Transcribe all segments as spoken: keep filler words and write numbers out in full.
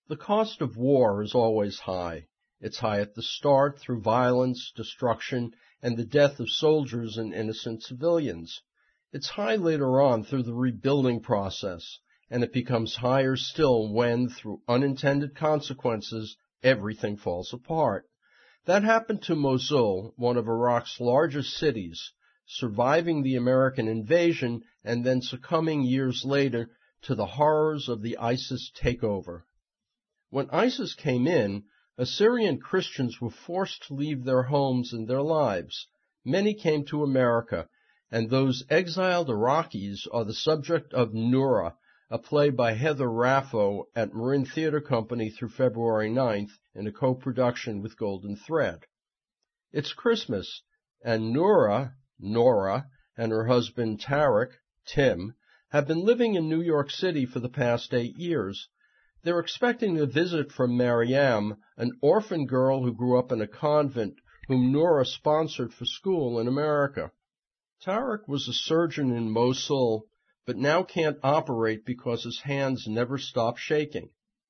The cost of war is always high. It's high at the start through violence, destruction, and the death of soldiers and innocent civilians. It's high later on through the rebuilding process, and it becomes higher still when, through unintended consequences, everything falls apart. That happened to Mosul, one of Iraq's largest cities, surviving the American invasion and then succumbing years later to the horrors of the ISIS takeover. When ISIS came in, Assyrian Christians were forced to leave their homes and their lives. Many came to America, and those exiled Iraqis are the subject of Noura, a play by Heather Raffo at Marin Theatre Company through February ninth in a co-production with Golden Thread. It's Christmas, and Noura, Nora, and her husband Tarek, Tim, have been living in New York City for the past eight years. They're expecting a visit from Mariam, an orphan girl who grew up in a convent whom Noura sponsored for school in America. Tarek was a surgeon in Mosul, but now can't operate because his hands never stop shaking.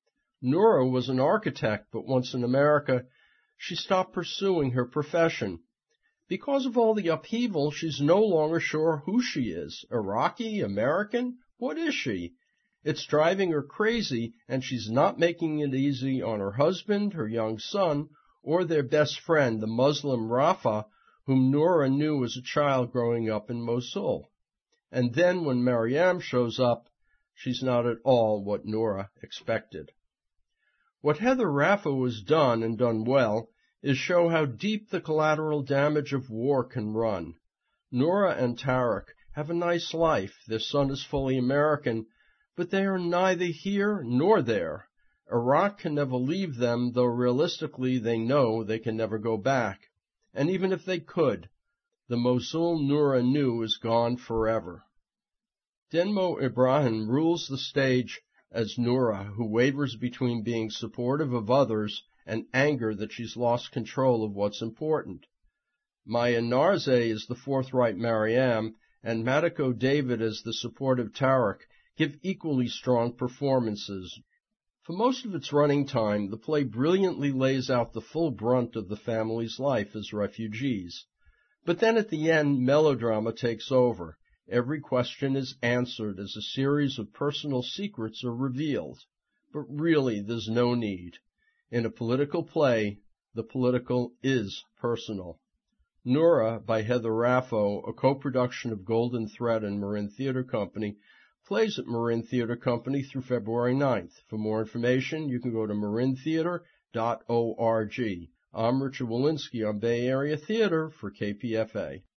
Noura was an architect, but once in America, she stopped pursuing her profession. Because of all the upheaval, she's no longer sure who she is. Iraqi? American? What is she? It's driving her crazy, and she's not making it easy on her husband, her young son, or their best friend, the Muslim Rafa, whom Noura knew as a child growing up in Mosul. And then when Mariam shows up, she's not at all what Noura expected. What Heather Rafa has done, and done well, is show how deep the collateral damage of war can run. Noura and Tarek have a nice life. Their son is fully American, but they are neither here nor there. Iraq can never leave them, though realistically they know they can never go back. And even if they could, the Mosul Noura knew is gone forever. Denmo Ibrahim rules the stage as Noura, who wavers between being supportive of others and anger that she's lost control of what's important. Maya Narze is the forthright Mariam, and Matiko David as the supportive Tarek give equally strong performances. For most of its running time, the play brilliantly lays out the full brunt of the family's life as refugees. But then at the end, melodrama takes over. Every question is answered as a series of personal secrets are revealed. But really, there's no need. In a political play, the political is personal. Noura, by Heather Raffo, a co-production of Golden Thread and Marin Theatre Company, plays at Marin Theatre Company through February ninth. For more information, you can go to marin theatre dot org. I'm Richard Walensky on Bay Area Theatre for K P F A.